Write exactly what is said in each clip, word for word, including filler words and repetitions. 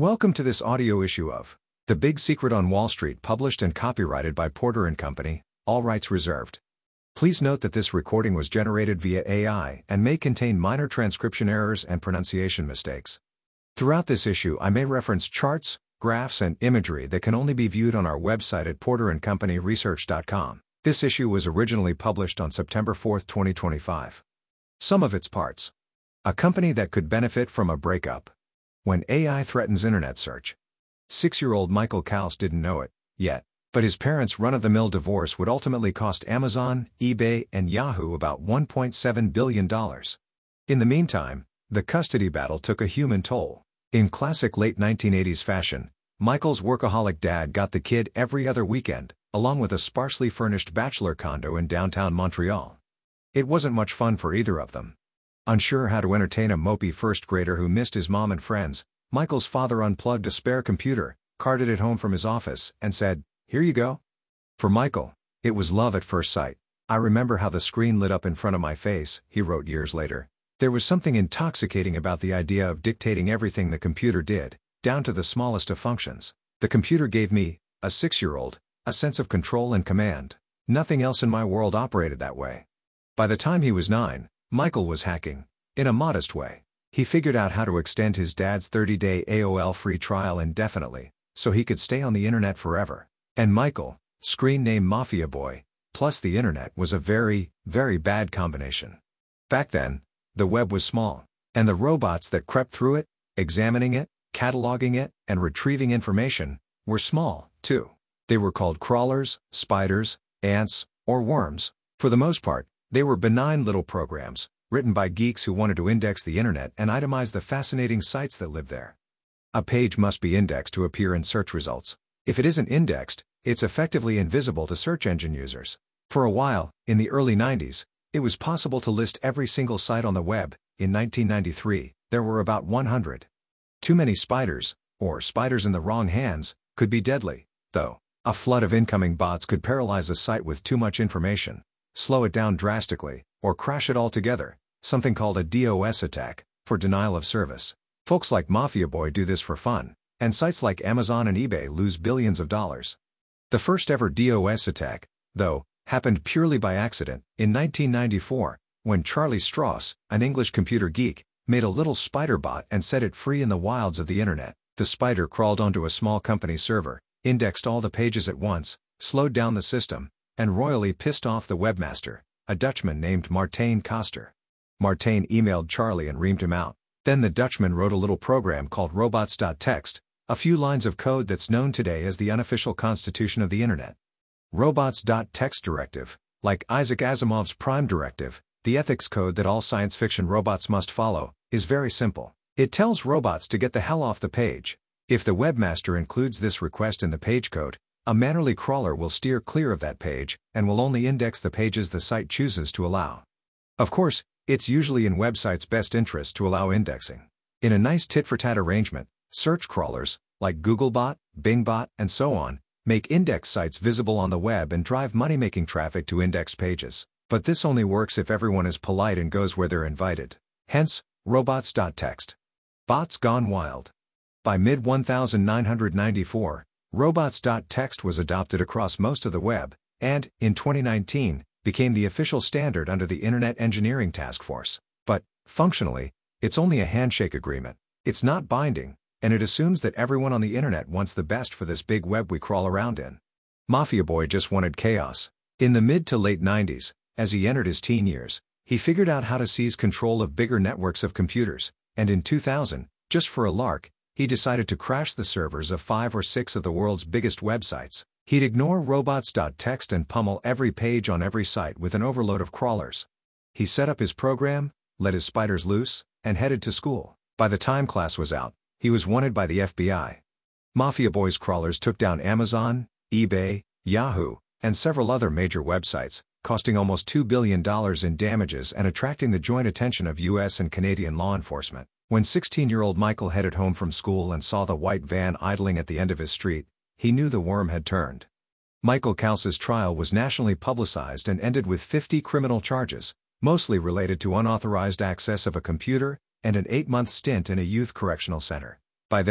Welcome to this audio issue of The Big Secret on Wall Street, published and copyrighted by Porter and Company, all rights reserved. Please note that this recording was generated via A I and may contain minor transcription errors and pronunciation mistakes. Throughout this issue I may reference charts, graphs and imagery that can only be viewed on our website at porter and company research dot com. This issue was originally published on September fourth, twenty twenty-five. Some of its parts. A company that could benefit from a breakup. When A I threatens internet search. Six-year-old Michael Kaus didn't know it yet, but his parents' run-of-the-mill divorce would ultimately cost Amazon, eBay, and Yahoo about one point seven billion dollars. In the meantime, the custody battle took a human toll. In classic late nineteen eighties fashion, Michael's workaholic dad got the kid every other weekend, along with a sparsely furnished bachelor condo in downtown Montreal. It wasn't much fun for either of them. Unsure how to entertain a mopey first grader who missed his mom and friends, Michael's father unplugged a spare computer, carted it home from his office, and said, "Here you go." For Michael, it was love at first sight. "I remember how the screen lit up in front of my face," he wrote years later. "There was something intoxicating about the idea of dictating everything the computer did, down to the smallest of functions. The computer gave me, a six-year-old, a sense of control and command. Nothing else in my world operated that way." By the time he was nine, Michael was hacking, in a modest way. He figured out how to extend his dad's thirty-day A O L free trial indefinitely, so he could stay on the internet forever. And Michael, screen name Mafia Boy, plus the internet was a very, very bad combination. Back then, the web was small, and the robots that crept through it, examining it, cataloging it, and retrieving information, were small, too. They were called crawlers, spiders, ants, or worms. For the most part, they were benign little programs, written by geeks who wanted to index the internet and itemize the fascinating sites that live there. A page must be indexed to appear in search results. If it isn't indexed, it's effectively invisible to search engine users. For a while, in the early nineties, it was possible to list every single site on the web. In nineteen ninety-three, there were about one hundred. Too many spiders, or spiders in the wrong hands, could be deadly, though. A flood of incoming bots could paralyze a site with too much information, slow it down drastically, or crash it altogether, something called a DOS attack, for denial of service. Folks like Mafia Boy do this for fun, and sites like Amazon and eBay lose billions of dollars. The first ever DOS attack, though, happened purely by accident, in nineteen ninety-four, when Charlie Strauss, an English computer geek, made a little spider bot and set it free in the wilds of the internet. The spider crawled onto a small company server, indexed all the pages at once, slowed down the system, and royally pissed off the webmaster, a Dutchman named Martijn Koster. Martijn emailed Charlie and reamed him out. Then the Dutchman wrote a little program called robots dot text, a few lines of code that's known today as the unofficial constitution of the internet. robots dot text directive, like Isaac Asimov's Prime Directive, the ethics code that all science fiction robots must follow, is very simple. It tells robots to get the hell off the page. If the webmaster includes this request in the page code, a mannerly crawler will steer clear of that page, and will only index the pages the site chooses to allow. Of course, it's usually in websites' best interest to allow indexing. In a nice tit-for-tat arrangement, search crawlers, like Googlebot, Bingbot, and so on, make index sites visible on the web and drive money-making traffic to indexed pages. But this only works if everyone is polite and goes where they're invited. Hence, robots dot text. Bots gone wild. By mid nineteen ninety-four, robots dot text was adopted across most of the web, and, in twenty nineteen, became the official standard under the Internet Engineering Task Force. But, functionally, it's only a handshake agreement. It's not binding, and it assumes that everyone on the internet wants the best for this big web we crawl around in. Mafia Boy just wanted chaos. In the mid to late nineties, as he entered his teen years, he figured out how to seize control of bigger networks of computers, and in two thousand, just for a lark, he decided to crash the servers of five or six of the world's biggest websites. He'd ignore robots dot text and pummel every page on every site with an overload of crawlers. He set up his program, let his spiders loose, and headed to school. By the time class was out, he was wanted by the F B I. Mafia Boy's crawlers took down Amazon, eBay, Yahoo, and several other major websites, costing almost two billion dollars in damages and attracting the joint attention of U S and Canadian law enforcement. When sixteen-year-old Michael headed home from school and saw the white van idling at the end of his street, he knew the worm had turned. Michael Kaus's trial was nationally publicized and ended with fifty criminal charges, mostly related to unauthorized access of a computer, and an eight-month stint in a youth correctional center. By then,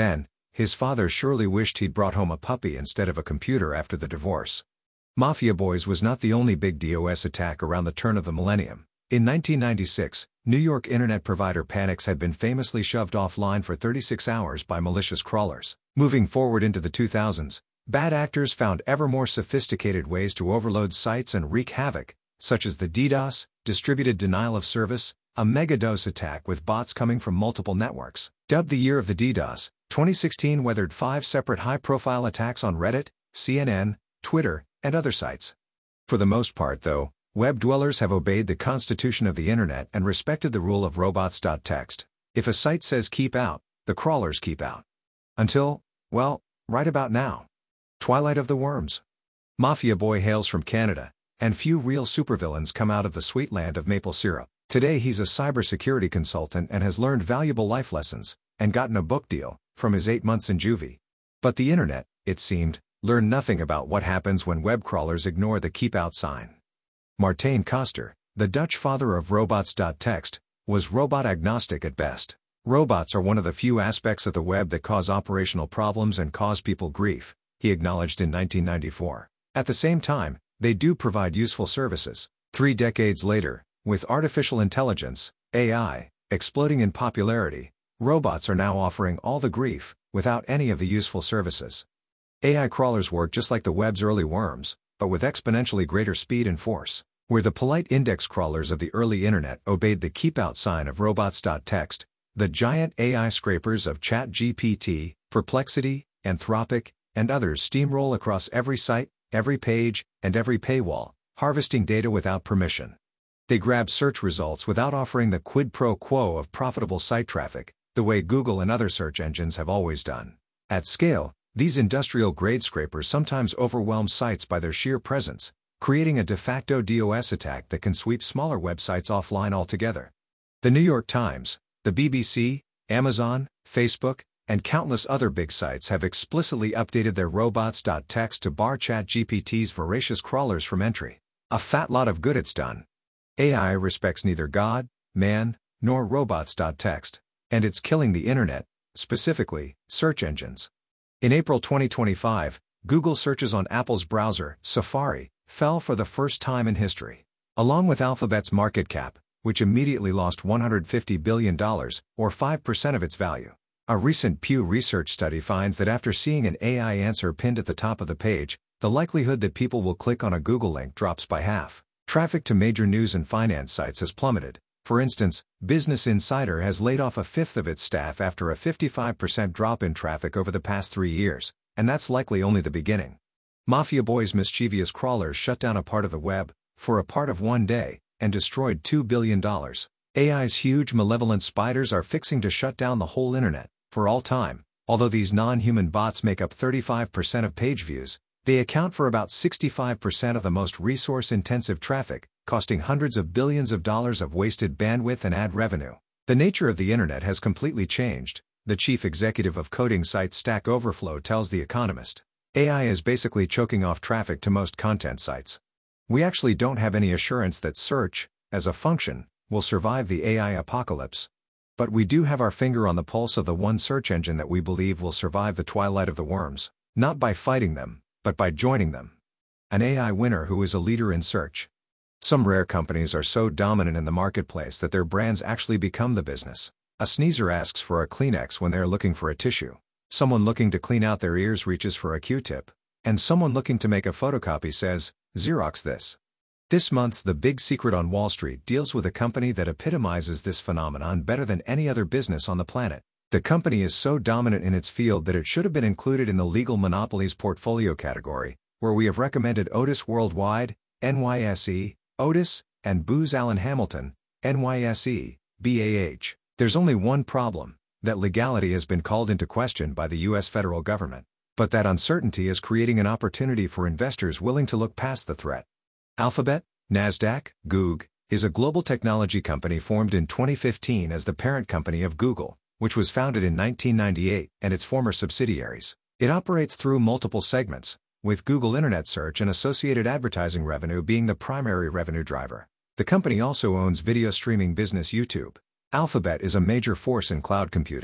his father surely wished he'd brought home a puppy instead of a computer after the divorce. Mafia Boys was not the only big DOS attack around the turn of the millennium. In nineteen ninety-six, New York internet provider Panix had been famously shoved offline for thirty-six hours by malicious crawlers. Moving forward into the two thousands, bad actors found ever more sophisticated ways to overload sites and wreak havoc, such as the DDoS, distributed denial of service, a mega-DOS attack with bots coming from multiple networks. Dubbed the year of the DDoS, twenty sixteen weathered five separate high-profile attacks on Reddit, C N N, Twitter, and other sites. For the most part, though, web dwellers have obeyed the constitution of the internet and respected the rule of robots.txt. If a site says keep out, the crawlers keep out. Until, well, right about now. Twilight of the Worms. Mafia Boy hails from Canada, and few real supervillains come out of the sweet land of maple syrup. Today he's a cybersecurity consultant and has learned valuable life lessons, and gotten a book deal, from his eight months in juvie. But the internet, it seemed, learned nothing about what happens when web crawlers ignore the keep out sign. Martijn Koster, the Dutch father of robots.txt, was robot agnostic at best. Robots are one of the few aspects of the web that cause operational problems and cause people grief, he acknowledged in nineteen ninety-four. At the same time, they do provide useful services. Three decades later, with artificial intelligence, A I, exploding in popularity, robots are now offering all the grief, without any of the useful services. A I crawlers work just like the web's early worms, but with exponentially greater speed and force. Where the polite index crawlers of the early internet obeyed the keep-out sign of robots.txt, the giant A I scrapers of ChatGPT, Perplexity, Anthropic, and others steamroll across every site, every page, and every paywall, harvesting data without permission. They grab search results without offering the quid pro quo of profitable site traffic, the way Google and other search engines have always done. At scale, these industrial-grade scrapers sometimes overwhelm sites by their sheer presence, creating a de facto DOS attack that can sweep smaller websites offline altogether. The New York Times, the B B C, Amazon, Facebook, and countless other big sites have explicitly updated their robots.txt to bar ChatGPT's voracious crawlers from entry. A fat lot of good it's done. A I respects neither God, man, nor robots.txt, and it's killing the internet, specifically, search engines. In April twenty twenty-five, Google searches on Apple's browser, Safari, fell for the first time in history. Along with Alphabet's market cap, which immediately lost one hundred fifty billion dollars, or five percent of its value. A recent Pew Research study finds that after seeing an A I answer pinned at the top of the page, the likelihood that people will click on a Google link drops by half. Traffic to major news and finance sites has plummeted. For instance, Business Insider has laid off a fifth of its staff after a fifty-five percent drop in traffic over the past three years, and that's likely only the beginning. Mafia Boy's mischievous crawlers shut down a part of the web, for a part of one day, and destroyed two billion dollars. A I's huge malevolent spiders are fixing to shut down the whole internet, for all time. Although these non-human bots make up thirty-five percent of page views, they account for about sixty-five percent of the most resource-intensive traffic, costing hundreds of billions of dollars of wasted bandwidth and ad revenue. The nature of the internet has completely changed, the chief executive of coding site Stack Overflow tells The Economist. A I is basically choking off traffic to most content sites. We actually don't have any assurance that search, as a function, will survive the A I apocalypse. But we do have our finger on the pulse of the one search engine that we believe will survive the twilight of the worms, not by fighting them, but by joining them. An A I winner who is a leader in search. Some rare companies are so dominant in the marketplace that their brands actually become the business. A sneezer asks for a Kleenex when they're looking for a tissue. Someone looking to clean out their ears reaches for a Q-tip. And someone looking to make a photocopy says, "Xerox this." This month's The Big Secret on Wall Street deals with a company that epitomizes this phenomenon better than any other business on the planet. The company is so dominant in its field that it should have been included in the legal monopolies portfolio category, where we have recommended Otis Worldwide, N Y S E, Otis, and Booz Allen Hamilton, N Y S E, B A H. There's only one problem, that legality has been called into question by the U S federal government. But that uncertainty is creating an opportunity for investors willing to look past the threat. Alphabet, NASDAQ, Goog, is a global technology company formed in twenty fifteen as the parent company of Google, which was founded in nineteen ninety-eight, and its former subsidiaries. It operates through multiple segments, with Google Internet Search and associated advertising revenue being the primary revenue driver. The company also owns video streaming business YouTube. Alphabet is a major force in cloud computing.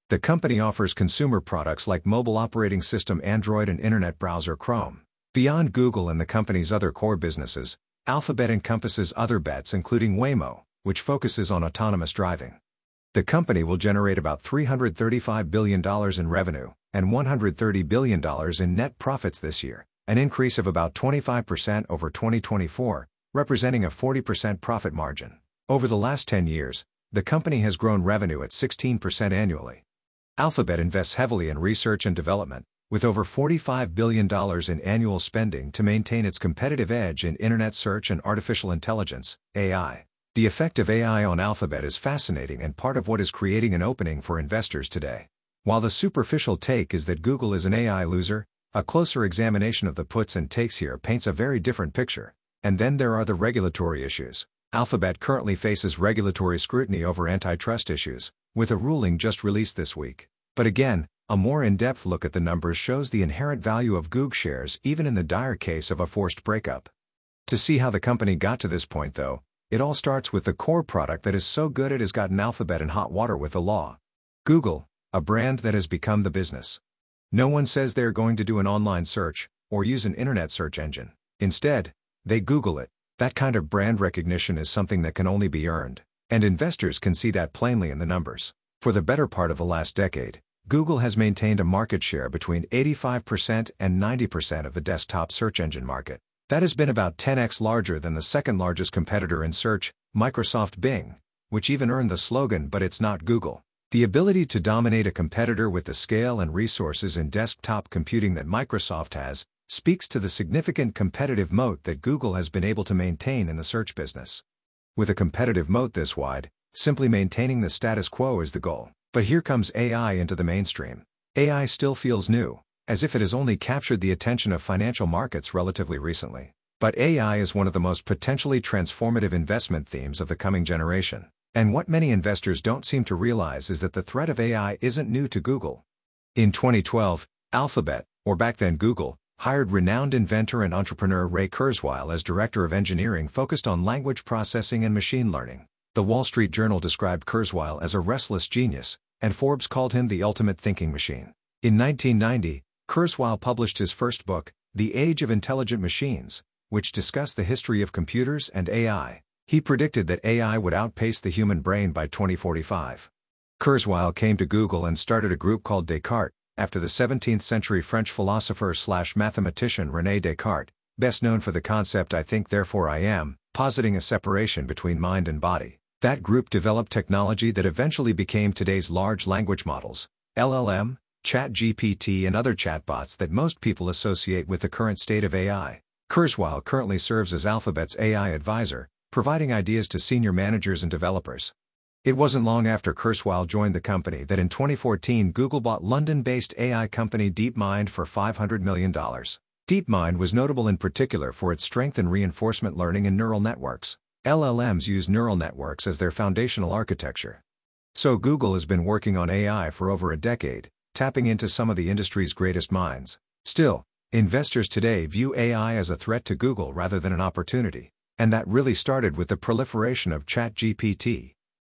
The company offers consumer products like mobile operating system Android and internet browser Chrome. Beyond Google and the company's other core businesses, Alphabet encompasses other bets including Waymo, which focuses on autonomous driving. The company will generate about three hundred thirty-five billion dollars in revenue and one hundred thirty billion dollars in net profits this year, an increase of about twenty-five percent over twenty twenty-four, representing a forty percent profit margin. Over the last ten years, the company has grown revenue at sixteen percent annually. Alphabet invests heavily in research and development, with over forty-five billion dollars in annual spending to maintain its competitive edge in internet search and artificial intelligence, A I. The effect of A I on Alphabet is fascinating and part of what is creating an opening for investors today. While the superficial take is that Google is an A I loser, a closer examination of the puts and takes here paints a very different picture. And then there are the regulatory issues. Alphabet currently faces regulatory scrutiny over antitrust issues, with a ruling just released this week. But again, a more in-depth look at the numbers shows the inherent value of Google shares even in the dire case of a forced breakup. To see how the company got to this point though, it all starts with the core product that is so good it has gotten Alphabet in hot water with the law. Google, a brand that has become the business. No one says they're going to do an online search, or use an internet search engine. Instead, they Google it. That kind of brand recognition is something that can only be earned, and investors can see that plainly in the numbers. For the better part of the last decade, Google has maintained a market share between eighty-five percent and ninety percent of the desktop search engine market. That has been about ten x larger than the second largest competitor in search, Microsoft Bing, which even earned the slogan "But it's not Google." The ability to dominate a competitor with the scale and resources in desktop computing that Microsoft has, speaks to the significant competitive moat that Google has been able to maintain in the search business. With a competitive moat this wide, simply maintaining the status quo is the goal. But here comes A I into the mainstream. A I still feels new, as if it has only captured the attention of financial markets relatively recently. But A I is one of the most potentially transformative investment themes of the coming generation. And what many investors don't seem to realize is that the threat of A I isn't new to Google. In twenty twelve, Alphabet, or back then Google, hired renowned inventor and entrepreneur Ray Kurzweil as director of engineering focused on language processing and machine learning. The Wall Street Journal described Kurzweil as a restless genius, and Forbes called him the ultimate thinking machine. In nineteen ninety, Kurzweil published his first book, The Age of Intelligent Machines, which discussed the history of computers and A I. He predicted that A I would outpace the human brain by twenty forty-five. Kurzweil came to Google and started a group called Descartes, after the seventeenth century French philosopher slash mathematician René Descartes, best known for the concept I think therefore I am, positing a separation between mind and body. That group developed technology that eventually became today's large language models, L L M, ChatGPT and other chatbots that most people associate with the current state of A I. Kurzweil currently serves as Alphabet's A I advisor, providing ideas to senior managers and developers. It wasn't long after Kurzweil joined the company that in twenty fourteen Google bought London-based A I company DeepMind for five hundred million dollars. DeepMind was notable in particular for its strength in reinforcement learning and neural networks. L L Ms use neural networks as their foundational architecture. So Google has been working on A I for over a decade, tapping into some of the industry's greatest minds. Still, investors today view A I as a threat to Google rather than an opportunity. And that really started with the proliferation of ChatGPT.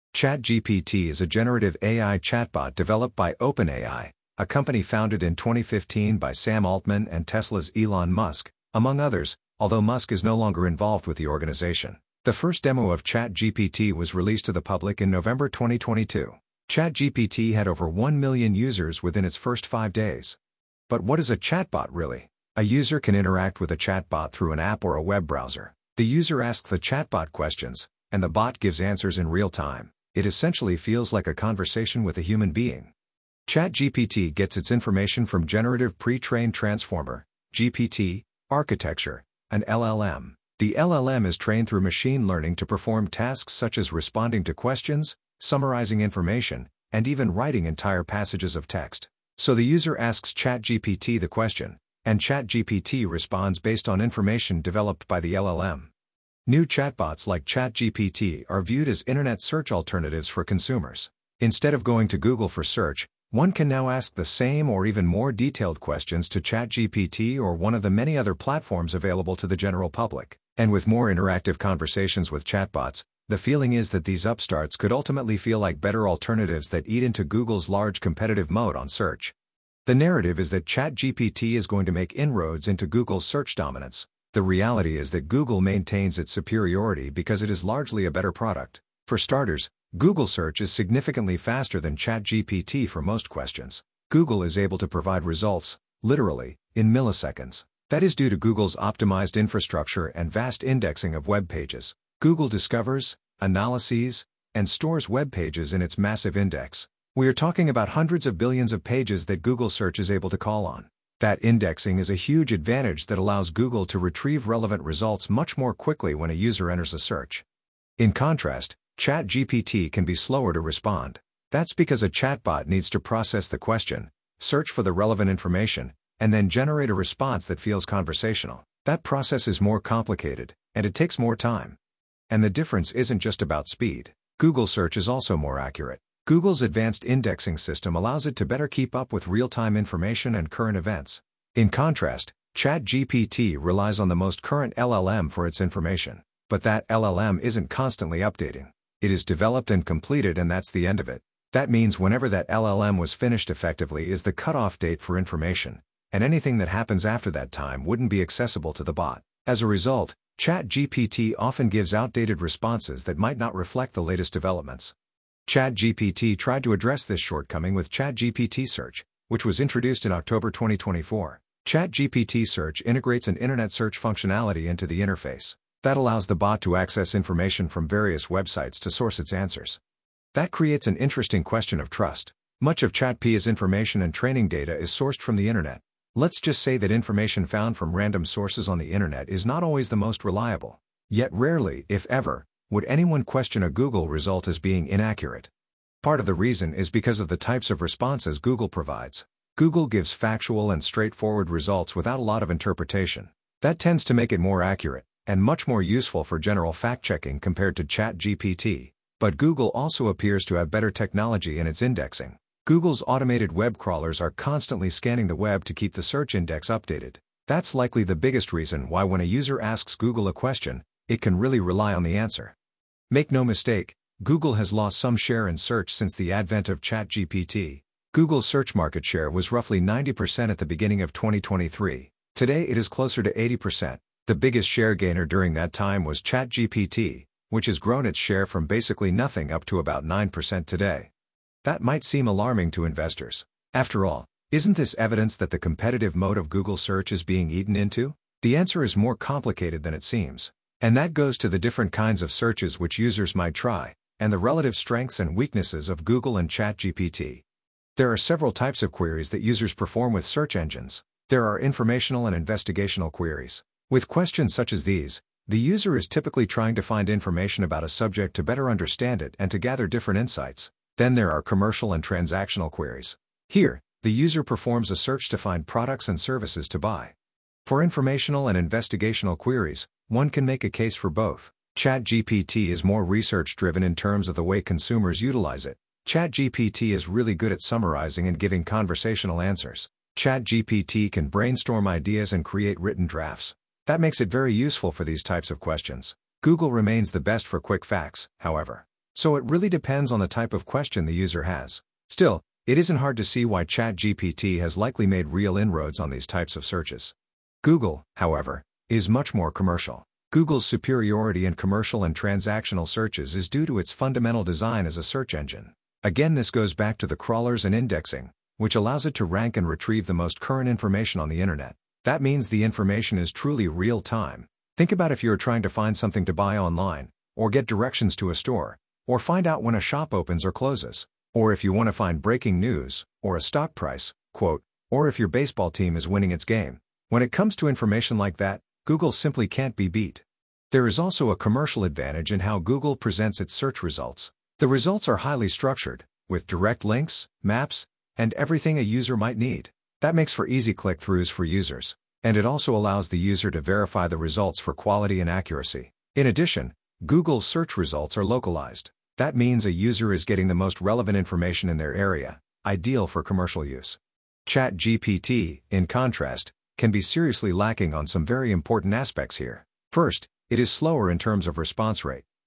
ChatGPT is a generative A I chatbot developed by OpenAI, a company founded in twenty fifteen by Sam Altman and Tesla's Elon Musk, among others, although Musk is no longer involved with the organization. The first demo of ChatGPT was released to the public in November twenty twenty-two. ChatGPT had over one million users within its first five days. But what is a chatbot really? A user can interact with a chatbot through an app or a web browser. The user asks the chatbot questions, and the bot gives answers in real time. It essentially feels like a conversation with a human being. ChatGPT gets its information from Generative Pre-trained Transformer, G P T, architecture, an L L M. The L L M is trained through machine learning to perform tasks such as responding to questions, summarizing information, and even writing entire passages of text. So the user asks ChatGPT the question, and ChatGPT responds based on information developed by the L L M. New chatbots like ChatGPT are viewed as internet search alternatives for consumers. Instead of going to Google for search, one can now ask the same or even more detailed questions to ChatGPT or one of the many other platforms available to the general public. And with more interactive conversations with chatbots, The feeling is that these upstarts could ultimately feel like better alternatives that eat into Google's large competitive moat on search. The narrative is that ChatGPT is going to make inroads into Google's search dominance. The reality is that Google maintains its superiority because it is largely a better product. For starters, Google Search is significantly faster than ChatGPT for most questions. Google is able to provide results, literally, in milliseconds. That is due to Google's optimized infrastructure and vast indexing of web pages. Google discovers, analyses, and stores web pages in its massive index. We are talking about hundreds of billions of pages that Google Search is able to call on. That indexing is a huge advantage that allows Google to retrieve relevant results much more quickly when a user enters a search. In contrast, ChatGPT can be slower to respond. That's because a chatbot needs to process the question, search for the relevant information, and then generate a response that feels conversational. That process is more complicated, and it takes more time. And the difference isn't just about speed. Google Search is also more accurate. Google's advanced indexing system allows it to better keep up with real-time information and current events. In contrast, ChatGPT relies on the most current L L M for its information. But that L L M isn't constantly updating. It is developed and completed, and that's the end of it. That means whenever that L L M was finished effectively is the cutoff date for information, and anything that happens after that time wouldn't be accessible to the bot. As a result, ChatGPT often gives outdated responses that might not reflect the latest developments. ChatGPT tried to address this shortcoming with ChatGPT Search, which was introduced in October twenty twenty-four. ChatGPT Search integrates an internet search functionality into the interface. That allows the bot to access information from various websites to source its answers. That creates an interesting question of trust. Much of ChatGPT's information and training data is sourced from the internet. Let's just say that information found from random sources on the internet is not always the most reliable. Yet rarely, if ever, would anyone question a Google result as being inaccurate. Part of the reason is because of the types of responses Google provides. Google gives factual and straightforward results without a lot of interpretation. That tends to make it more accurate, and much more useful for general fact-checking compared to ChatGPT. But Google also appears to have better technology in its indexing. Google's automated web crawlers are constantly scanning the web to keep the search index updated. That's likely the biggest reason why when a user asks Google a question, it can really rely on the answer. Make no mistake, Google has lost some share in search since the advent of ChatGPT. Google's search market share was roughly ninety percent at the beginning of twenty twenty-three. Today it is closer to eighty percent. The biggest share gainer during that time was ChatGPT, which has grown its share from basically nothing up to about nine percent today. That might seem alarming to investors. After all, isn't this evidence that the competitive moat of Google Search is being eaten into? The answer is more complicated than it seems. And that goes to the different kinds of searches which users might try, and the relative strengths and weaknesses of Google and ChatGPT. There are several types of queries that users perform with search engines. There are informational and investigational queries. With questions such as these, the user is typically trying to find information about a subject to better understand it and to gather different insights. Then there are commercial and transactional queries. Here, the user performs a search to find products and services to buy. For informational and investigational queries, one can make a case for both. ChatGPT is more research-driven in terms of the way consumers utilize it. ChatGPT is really good at summarizing and giving conversational answers. ChatGPT can brainstorm ideas and create written drafts. That makes it very useful for these types of questions. Google remains the best for quick facts, however. So it really depends on the type of question the user has. Still, it isn't hard to see why ChatGPT has likely made real inroads on these types of searches. Google, however, is much more commercial. Google's superiority in commercial and transactional searches is due to its fundamental design as a search engine. Again, this goes back to the crawlers and indexing, which allows it to rank and retrieve the most current information on the internet. That means the information is truly real-time. Think about if you're trying to find something to buy online, or get directions to a store, or find out when a shop opens or closes, or if you want to find breaking news, or a stock price, quote, or if your baseball team is winning its game. When it comes to information like that, Google simply can't be beat. There is also a commercial advantage in how Google presents its search results. The results are highly structured, with direct links, maps, and everything a user might need. That makes for easy click-throughs for users, and it also allows the user to verify the results for quality and accuracy. In addition, Google's search results are localized. That means a user is getting the most relevant information in their area, ideal for commercial use. ChatGPT, in contrast, can be seriously lacking on some very important aspects here. First, it is slower in terms of response rate.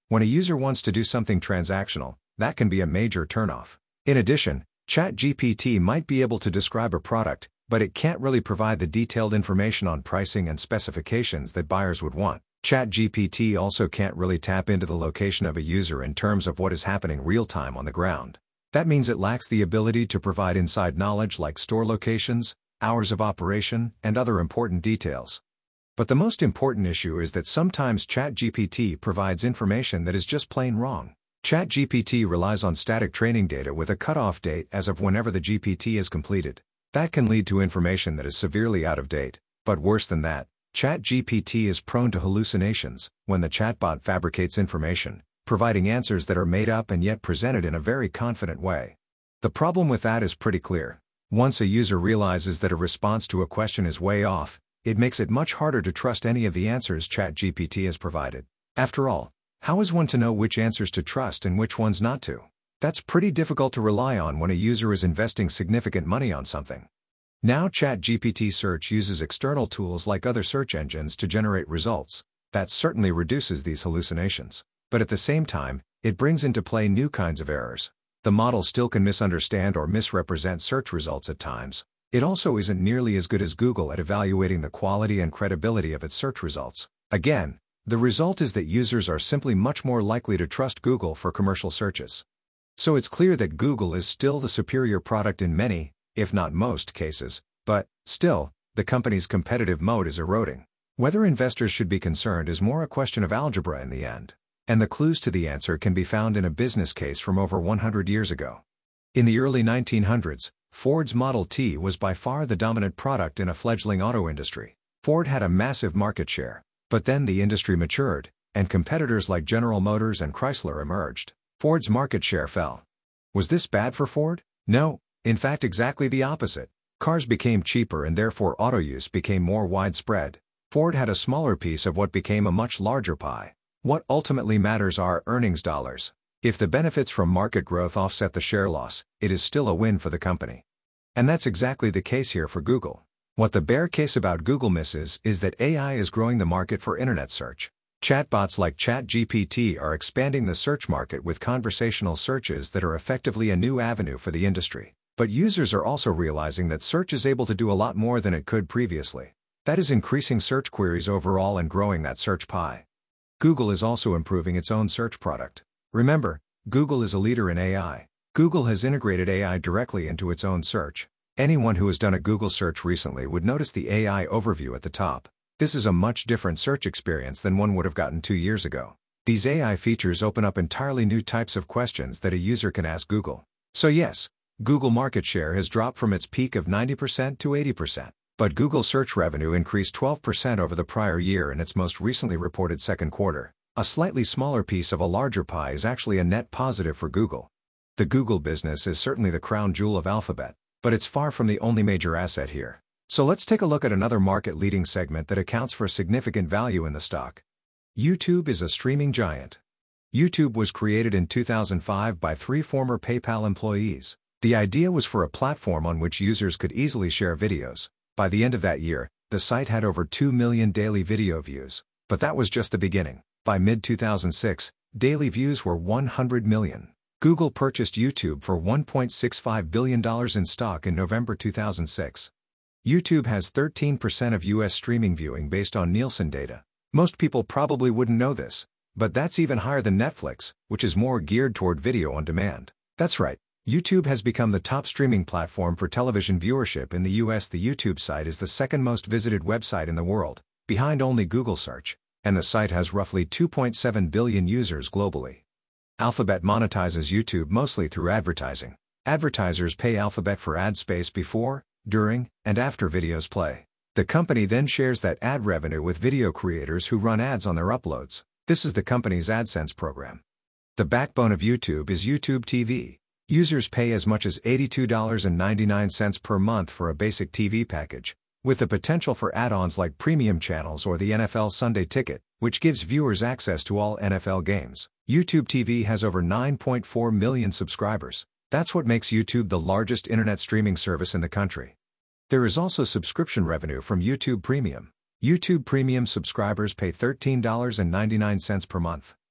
When a user wants to do something transactional, that can be a major turnoff. In addition, ChatGPT might be able to describe a product, but it can't really provide the detailed information on pricing and specifications that buyers would want. ChatGPT also can't really tap into the location of a user in terms of what is happening real-time on the ground. That means it lacks the ability to provide inside knowledge like store locations, hours of operation, and other important details. But the most important issue is that sometimes ChatGPT provides information that is just plain wrong. ChatGPT relies on static training data with a cutoff date as of whenever the G P T is completed. That can lead to information that is severely out of date. But worse than that, ChatGPT is prone to hallucinations when the chatbot fabricates information, providing answers that are made up and yet presented in a very confident way. The problem with that is pretty clear. Once a user realizes that a response to a question is way off, it makes it much harder to trust any of the answers ChatGPT has provided. After all, how is one to know which answers to trust and which ones not to? That's pretty difficult to rely on when a user is investing significant money on something. Now ChatGPT Search uses external tools like other search engines to generate results. That certainly reduces these hallucinations. But at the same time, it brings into play new kinds of errors. The model still can misunderstand or misrepresent search results at times. It also isn't nearly as good as Google at evaluating the quality and credibility of its search results. Again, the result is that users are simply much more likely to trust Google for commercial searches. So it's clear that Google is still the superior product in many, if not most, cases, but, still, the company's competitive moat is eroding. Whether investors should be concerned is more a question of algebra in the end. And the clues to the answer can be found in a business case from over one hundred years ago. In the early nineteen hundreds, Ford's Model T was by far the dominant product in a fledgling auto industry. Ford had a massive market share. But then the industry matured, and competitors like General Motors and Chrysler emerged. Ford's market share fell. Was this bad for Ford? No, in fact exactly the opposite. Cars became cheaper and therefore auto use became more widespread. Ford had a smaller piece of what became a much larger pie. What ultimately matters are earnings dollars. If the benefits from market growth offset the share loss, it is still a win for the company. And that's exactly the case here for Google. What the bear case about Google misses is that A I is growing the market for internet search. Chatbots like ChatGPT are expanding the search market with conversational searches that are effectively a new avenue for the industry. But users are also realizing that search is able to do a lot more than it could previously. That is increasing search queries overall and growing that search pie. Google is also improving its own search product. Remember, Google is a leader in A I. Google has integrated A I directly into its own search. Anyone who has done a Google search recently would notice the A I overview at the top. This is a much different search experience than one would have gotten two years ago. These A I features open up entirely new types of questions that a user can ask Google. So yes, Google market share has dropped from its peak of ninety percent to eighty percent. But Google search revenue increased twelve percent over the prior year in its most recently reported second quarter. A slightly smaller piece of a larger pie is actually a net positive for Google. The Google business is certainly the crown jewel of Alphabet, but it's far from the only major asset here. So let's take a look at another market-leading segment that accounts for significant value in the stock. YouTube is a streaming giant. YouTube was created in two thousand five by three former PayPal employees. The idea was for a platform on which users could easily share videos. By the end of that year, the site had over two million daily video views. But that was just the beginning. By mid two thousand six, daily views were one hundred million. Google purchased YouTube for one point six five billion dollars in stock in November two thousand six. YouTube has thirteen percent of U S streaming viewing based on Nielsen data. Most people probably wouldn't know this, but that's even higher than Netflix, which is more geared toward video on demand. That's right, YouTube has become the top streaming platform for television viewership in the U S. The YouTube site is the second most visited website in the world, behind only Google search, and the site has roughly two point seven billion users globally. Alphabet monetizes YouTube mostly through advertising. Advertisers pay Alphabet for ad space before, during, and after videos play. The company then shares that ad revenue with video creators who run ads on their uploads. This is the company's AdSense program. The backbone of YouTube is YouTube T V. Users pay as much as eighty-two dollars and ninety-nine cents per month for a basic T V package, with the potential for add-ons like premium channels or the N F L Sunday Ticket, which gives viewers access to all N F L games. YouTube T V has over nine point four million subscribers. That's what makes YouTube the largest internet streaming service in the country. There is also subscription revenue from YouTube Premium. YouTube Premium subscribers pay thirteen dollars and ninety-nine cents per month.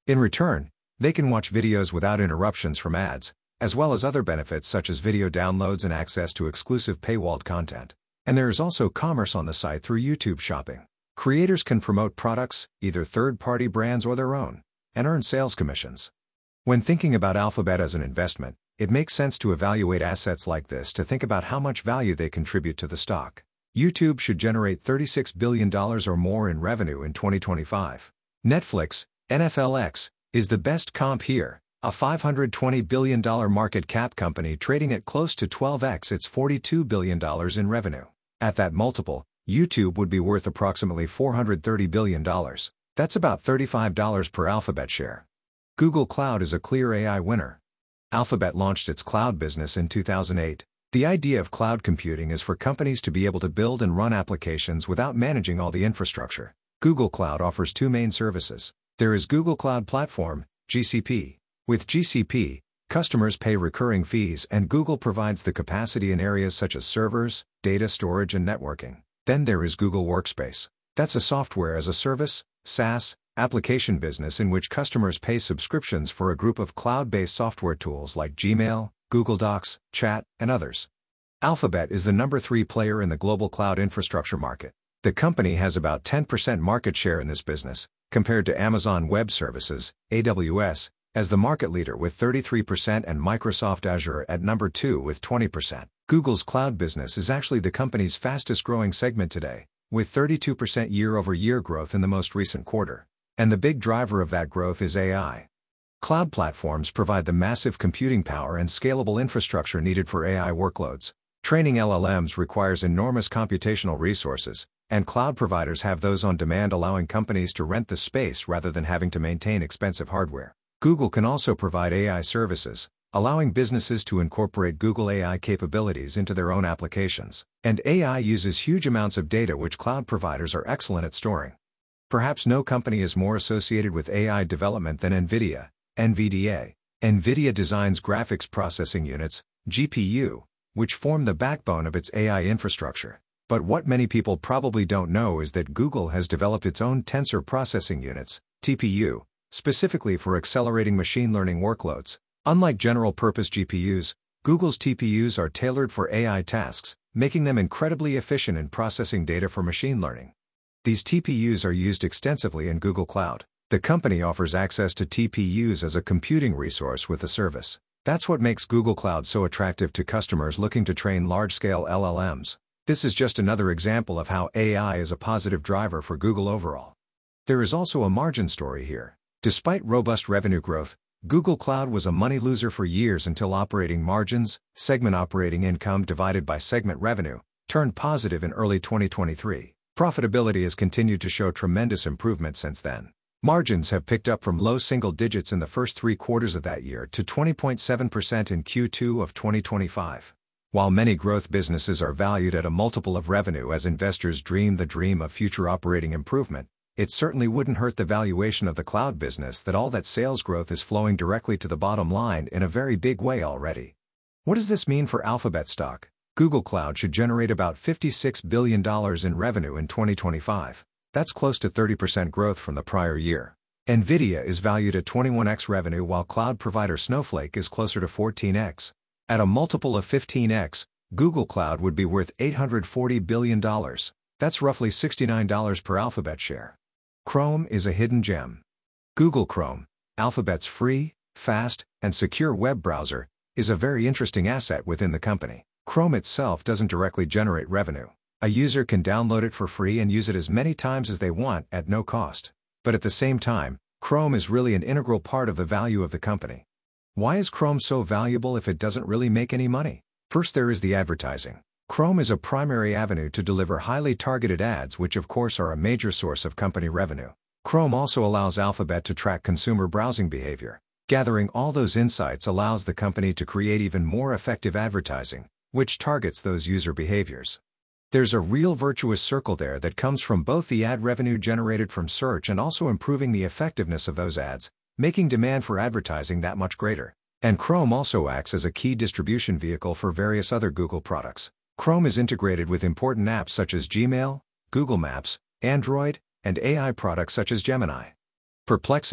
In return, they can watch videos without interruptions from ads, as well as other benefits such as video downloads and access to exclusive paywalled content. And there is also commerce on the site through YouTube Shopping. Creators can promote products, either third-party brands or their own, and earn sales commissions. When thinking about Alphabet as an investment, it makes sense to evaluate assets like this to think about how much value they contribute to the stock. YouTube should generate thirty-six billion dollars or more in revenue in twenty twenty-five. Netflix, N F L X, is the best comp here, a five hundred twenty billion dollars market cap company trading at close to twelve x its forty-two billion dollars in revenue. At that multiple, YouTube would be worth approximately four hundred thirty billion dollars. That's about thirty-five dollars per Alphabet share. Google Cloud is a clear A I winner. Alphabet launched its cloud business in two thousand eight. The idea of cloud computing is for companies to be able to build and run applications without managing all the infrastructure. Google Cloud offers two main services. There is Google Cloud Platform, G C P. With G C P, customers pay recurring fees and Google provides the capacity in areas such as servers, data storage and networking. Then there is Google Workspace. That's a software as a service, SaaS, application business in which customers pay subscriptions for a group of cloud-based software tools like Gmail, Google Docs, Chat, and others. Alphabet is the number three player in the global cloud infrastructure market. The company has about ten percent market share in this business, compared to Amazon Web Services, A W S, as the market leader with thirty-three percent and Microsoft Azure at number two with twenty percent. Google's cloud business is actually the company's fastest growing segment today, with thirty-two percent year-over-year growth in the most recent quarter. And the big driver of that growth is A I. Cloud platforms provide the massive computing power and scalable infrastructure needed for A I workloads. Training L L Ms requires enormous computational resources, and cloud providers have those on demand, allowing companies to rent the space rather than having to maintain expensive hardware. Google can also provide A I services, allowing businesses to incorporate Google A I capabilities into their own applications. And A I uses huge amounts of data which cloud providers are excellent at storing. Perhaps no company is more associated with A I development than NVIDIA, N V D A. NVIDIA designs graphics processing units, G P U, which form the backbone of its A I infrastructure. But what many people probably don't know is that Google has developed its own tensor processing units, T P U, specifically for accelerating machine learning workloads. Unlike general-purpose G P Us, Google's T P Us are tailored for A I tasks, making them incredibly efficient in processing data for machine learning. These T P Us are used extensively in Google Cloud. The company offers access to T P Us as a computing resource with the service. That's what makes Google Cloud so attractive to customers looking to train large-scale L L Ms. This is just another example of how A I is a positive driver for Google overall. There is also a margin story here. Despite robust revenue growth, Google Cloud was a money loser for years until operating margins, segment operating income divided by segment revenue, turned positive in early twenty twenty-three. Profitability has continued to show tremendous improvement since then. Margins have picked up from low single digits in the first three quarters of that year to twenty point seven percent in Q two of twenty twenty-five. While many growth businesses are valued at a multiple of revenue as investors dream the dream of future operating improvement, it certainly wouldn't hurt the valuation of the cloud business that all that sales growth is flowing directly to the bottom line in a very big way already. What does this mean for Alphabet stock? Google Cloud should generate about fifty-six billion dollars in revenue in twenty twenty-five. That's close to thirty percent growth from the prior year. NVIDIA is valued at twenty-one x revenue while cloud provider Snowflake is closer to fourteen x. At a multiple of fifteen x, Google Cloud would be worth eight hundred forty billion dollars. That's roughly sixty-nine dollars per Alphabet share. Chrome is a hidden gem. Google Chrome, Alphabet's free, fast, and secure web browser, is a very interesting asset within the company. Chrome itself doesn't directly generate revenue. A user can download it for free and use it as many times as they want at no cost. But at the same time, Chrome is really an integral part of the value of the company. Why is Chrome so valuable if it doesn't really make any money? First, there is the advertising. Chrome is a primary avenue to deliver highly targeted ads, which of course are a major source of company revenue. Chrome also allows Alphabet to track consumer browsing behavior. Gathering all those insights allows the company to create even more effective advertising, which targets those user behaviors. There's a real virtuous circle there that comes from both the ad revenue generated from search and also improving the effectiveness of those ads, making demand for advertising that much greater. And Chrome also acts as a key distribution vehicle for various other Google products. Chrome is integrated with important apps such as Gmail, Google Maps, Android, and A I products such as Gemini. Perplexity,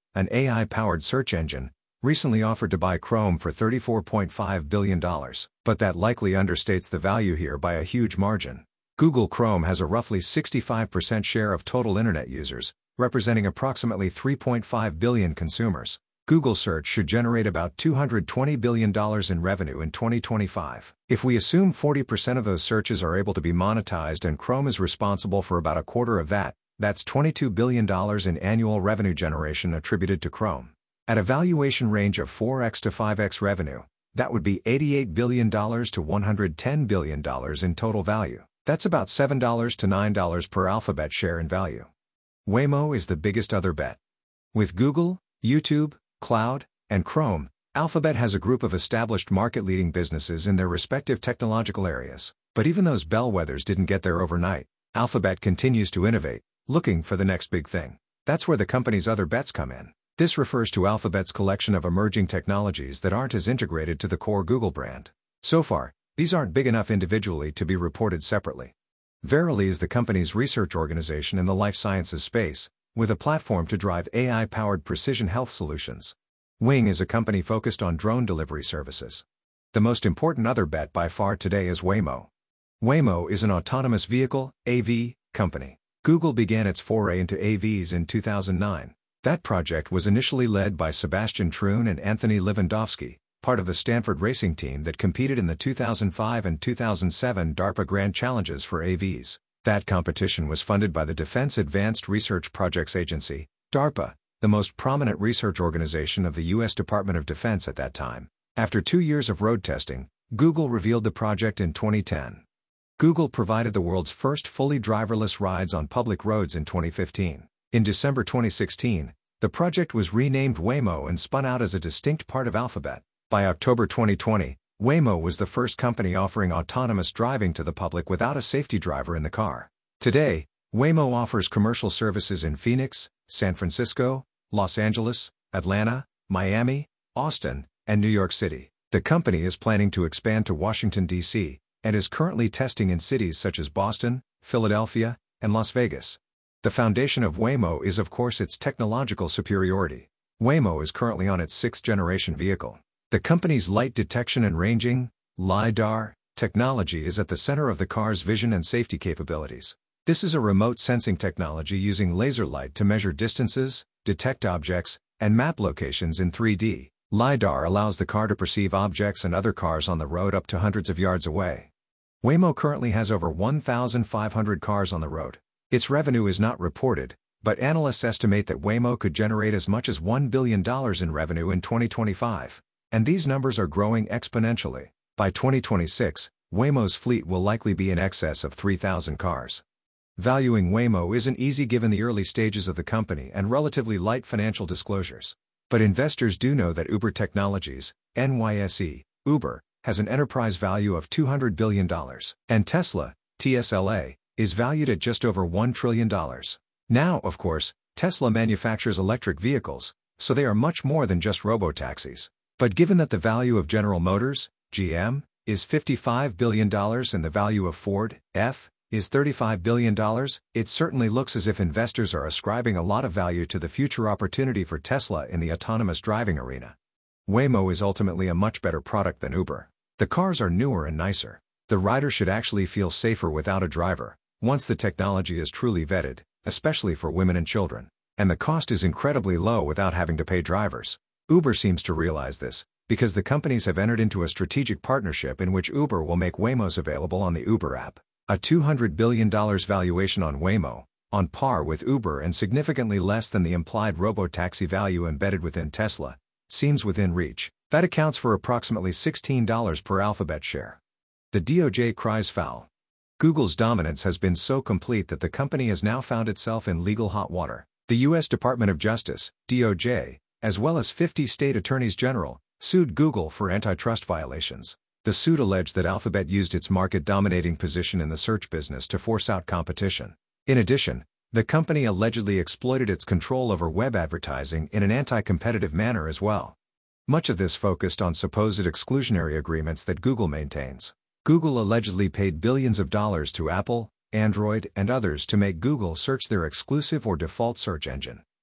an A I-powered search engine, recently offered to buy Chrome for thirty-four point five billion dollars, but that likely understates the value here by a huge margin. Google Chrome has a roughly sixty-five percent share of total internet users, representing approximately three point five billion consumers. Google Search should generate about two hundred twenty billion dollars in revenue in twenty twenty-five. If we assume forty percent of those searches are able to be monetized and Chrome is responsible for about a quarter of that, that's twenty-two billion dollars in annual revenue generation attributed to Chrome. At a valuation range of four x to five x revenue, that would be eighty-eight billion dollars to one hundred ten billion dollars in total value. That's about seven to nine dollars per Alphabet share in value. Waymo is the biggest other bet. With Google, YouTube, Cloud, and Chrome, Alphabet has a group of established market-leading businesses in their respective technological areas. But even those bellwethers didn't get there overnight. Alphabet continues to innovate, looking for the next big thing. That's where the company's other bets come in. This refers to Alphabet's collection of emerging technologies that aren't as integrated to the core Google brand. So far, these aren't big enough individually to be reported separately. Verily is the company's research organization in the life sciences space, with a platform to drive A I-powered precision health solutions. Wing is a company focused on drone delivery services. The most important other bet by far today is Waymo. Waymo is an autonomous vehicle, A V, company. Google began its foray into A Vs in two thousand nine. That project was initially led by Sebastian Thrun and Anthony Lewandowski, part of the Stanford racing team that competed in the two thousand five and two thousand seven DARPA Grand Challenges for A Vs. That competition was funded by the Defense Advanced Research Projects Agency, DARPA, the most prominent research organization of the U S Department of Defense at that time. After two years of road testing, Google revealed the project in twenty ten. Google provided the world's first fully driverless rides on public roads in twenty fifteen. In December twenty sixteen, the project was renamed Waymo and spun out as a distinct part of Alphabet. By October twenty twenty, Waymo was the first company offering autonomous driving to the public without a safety driver in the car. Today, Waymo offers commercial services in Phoenix, San Francisco, Los Angeles, Atlanta, Miami, Austin, and New York City. The company is planning to expand to Washington, D C, and is currently testing in cities such as Boston, Philadelphia, and Las Vegas. The foundation of Waymo is of course its technological superiority. Waymo is currently on its sixth generation vehicle. The company's light detection and ranging, LiDAR, technology is at the center of the car's vision and safety capabilities. This is a remote sensing technology using laser light to measure distances, detect objects, and map locations in three D. LiDAR allows the car to perceive objects and other cars on the road up to hundreds of yards away. Waymo currently has over one thousand five hundred cars on the road. Its revenue is not reported, but analysts estimate that Waymo could generate as much as one billion dollars in revenue in twenty twenty-five. And these numbers are growing exponentially. By twenty twenty-six, Waymo's fleet will likely be in excess of three thousand cars. Valuing Waymo isn't easy given the early stages of the company and relatively light financial disclosures. But investors do know that Uber Technologies, N Y S E, Uber, has an enterprise value of two hundred billion dollars. And Tesla, T S L A, is valued at just over one trillion dollars. Now, of course, Tesla manufactures electric vehicles, so they are much more than just robotaxis. But given that the value of General Motors, G M, is fifty-five billion dollars and the value of Ford, F, is thirty-five billion dollars, it certainly looks as if investors are ascribing a lot of value to the future opportunity for Tesla in the autonomous driving arena. Waymo is ultimately a much better product than Uber. The cars are newer and nicer. The rider should actually feel safer without a driver, once the technology is truly vetted, especially for women and children. And the cost is incredibly low without having to pay drivers. Uber seems to realize this, because the companies have entered into a strategic partnership in which Uber will make Waymos available on the Uber app. A two hundred billion dollars valuation on Waymo, on par with Uber and significantly less than the implied robotaxi value embedded within Tesla, seems within reach. That accounts for approximately sixteen dollars per Alphabet share. The D O J cries foul. Google's dominance has been so complete that the company has now found itself in legal hot water. The U S Department of Justice, D O J, as well as fifty state attorneys general, sued Google for antitrust violations. The suit alleged that Alphabet used its market-dominating position in the search business to force out competition. In addition, the company allegedly exploited its control over web advertising in an anti-competitive manner as well. Much of this focused on supposed exclusionary agreements that Google maintains. Google allegedly paid billions of dollars to Apple, Android, and others to make Google Search their exclusive or default search engine.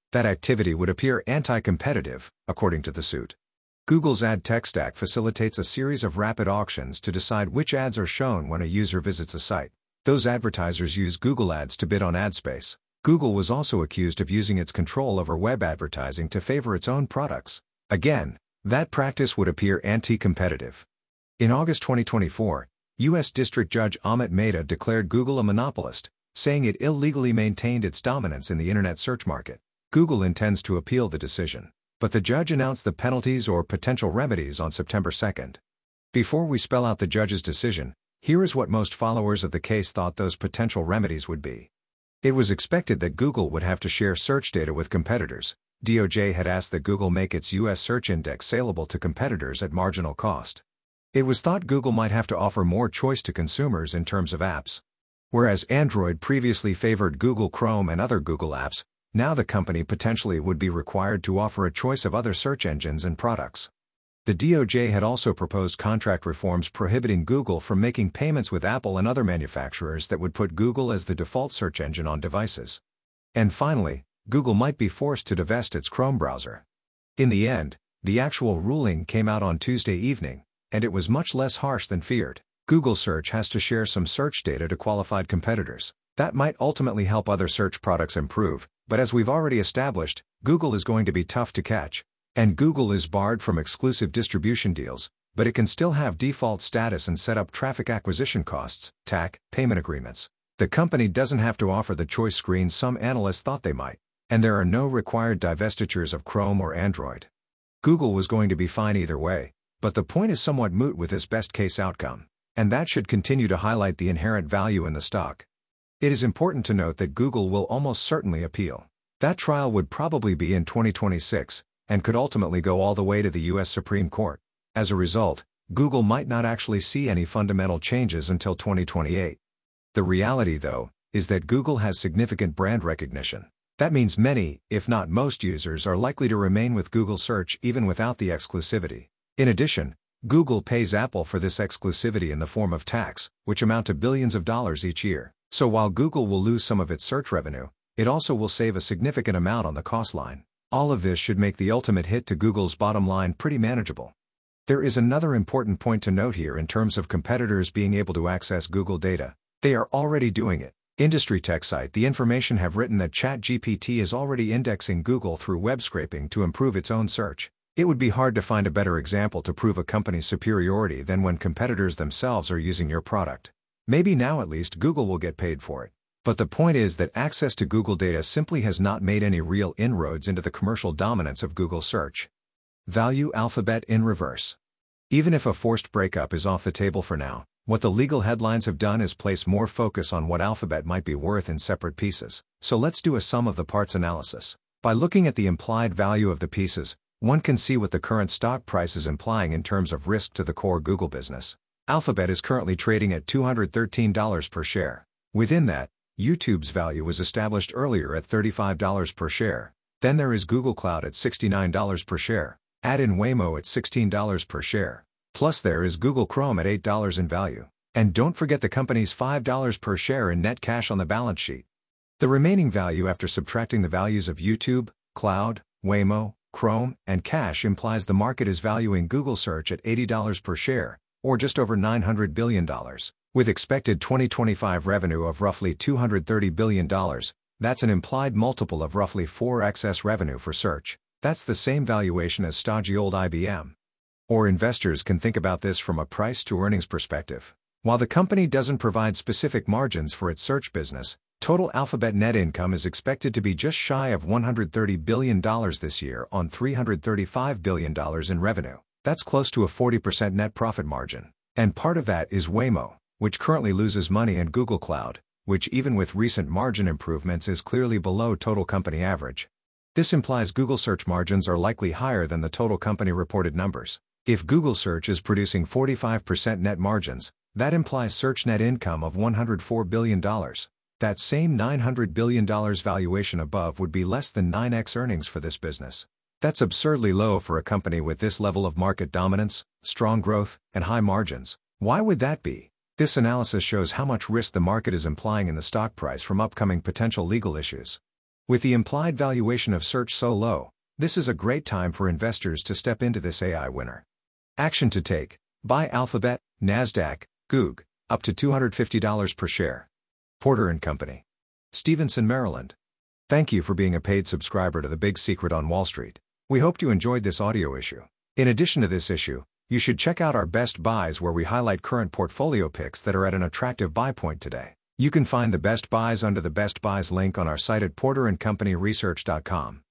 That activity would appear anti-competitive, according to the suit. Google's ad tech stack facilitates a series of rapid auctions to decide which ads are shown when a user visits a site. Those advertisers use Google Ads to bid on ad space. Google was also accused of using its control over web advertising to favor its own products. Again, that practice would appear anti-competitive. In August twenty twenty-four, U S District Judge Amit Mehta declared Google a monopolist, saying it illegally maintained its dominance in the internet search market. Google intends to appeal the decision, but the judge announced the penalties or potential remedies on September second. Before we spell out the judge's decision, here is what most followers of the case thought those potential remedies would be. It was expected that Google would have to share search data with competitors. D O J had asked that Google make its U S search index saleable to competitors at marginal cost. It was thought Google might have to offer more choice to consumers in terms of apps. Whereas Android previously favored Google Chrome and other Google apps, now the company potentially would be required to offer a choice of other search engines and products. The D O J had also proposed contract reforms prohibiting Google from making payments with Apple and other manufacturers that would put Google as the default search engine on devices. And finally, Google might be forced to divest its Chrome browser. In the end, the actual ruling came out on Tuesday evening, and it was much less harsh than feared. Google Search has to share some search data to qualified competitors. That might ultimately help other search products improve, but as we've already established, Google is going to be tough to catch. And Google is barred from exclusive distribution deals, but it can still have default status and set up traffic acquisition costs, T A C, payment agreements. The company doesn't have to offer the choice screens some analysts thought they might. And there are no required divestitures of Chrome or Android. Google was going to be fine either way, but the point is somewhat moot with this best-case outcome. And that should continue to highlight the inherent value in the stock. It is important to note that Google will almost certainly appeal. That trial would probably be in twenty twenty-six, and could ultimately go all the way to the U S Supreme Court. As a result, Google might not actually see any fundamental changes until twenty twenty-eight. The reality, though, is that Google has significant brand recognition. That means many, if not most users are likely to remain with Google Search even without the exclusivity. In addition, Google pays Apple for this exclusivity in the form of tax, which amount to billions of dollars each year. So while Google will lose some of its search revenue, it also will save a significant amount on the cost line. All of this should make the ultimate hit to Google's bottom line pretty manageable. There is another important point to note here in terms of competitors being able to access Google data. They are already doing it. Industry tech site The Information have written that ChatGPT is already indexing Google through web scraping to improve its own search. It would be hard to find a better example to prove a company's superiority than when competitors themselves are using your product. Maybe now at least Google will get paid for it. But the point is that access to Google data simply has not made any real inroads into the commercial dominance of Google Search. Value Alphabet in reverse. Even if a forced breakup is off the table for now, what the legal headlines have done is place more focus on what Alphabet might be worth in separate pieces. So let's do a sum of the parts analysis. By looking at the implied value of the pieces, one can see what the current stock price is implying in terms of risk to the core Google business. Alphabet is currently trading at two hundred thirteen dollars per share. Within that, YouTube's value was established earlier at thirty-five dollars per share. Then there is Google Cloud at sixty-nine dollars per share. Add in Waymo at sixteen dollars per share. Plus there is Google Chrome at eight dollars in value. And don't forget the company's five dollars per share in net cash on the balance sheet. The remaining value after subtracting the values of YouTube, Cloud, Waymo, Chrome, and cash implies the market is valuing Google Search at eighty dollars per share, or just over nine hundred billion dollars. With expected twenty twenty-five revenue of roughly two hundred thirty billion dollars, that's an implied multiple of roughly four x revenue for Search. That's the same valuation as stodgy old I B M. Or investors can think about this from a price-to-earnings perspective. While the company doesn't provide specific margins for its search business, total Alphabet net income is expected to be just shy of one hundred thirty billion dollars this year on three hundred thirty-five billion dollars in revenue. That's close to a forty percent net profit margin. And part of that is Waymo, which currently loses money, and Google Cloud, which even with recent margin improvements is clearly below total company average. This implies Google Search margins are likely higher than the total company reported numbers. If Google Search is producing forty-five percent net margins, that implies Search net income of one hundred four billion dollars. That same nine hundred billion dollars valuation above would be less than nine x earnings for this business. That's absurdly low for a company with this level of market dominance, strong growth, and high margins. Why would that be? This analysis shows how much risk the market is implying in the stock price from upcoming potential legal issues. With the implied valuation of Search so low, this is a great time for investors to step into this A I winner. Action to take: buy Alphabet, Nasdaq, Goog, up to two hundred fifty dollars per share. Porter and Company. Stevenson, Maryland. Thank you for being a paid subscriber to The Big Secret on Wall Street. We hoped you enjoyed this audio issue. In addition to this issue, you should check out our best buys where we highlight current portfolio picks that are at an attractive buy point today. You can find the best buys under the best buys link on our site at porter and company research dot com.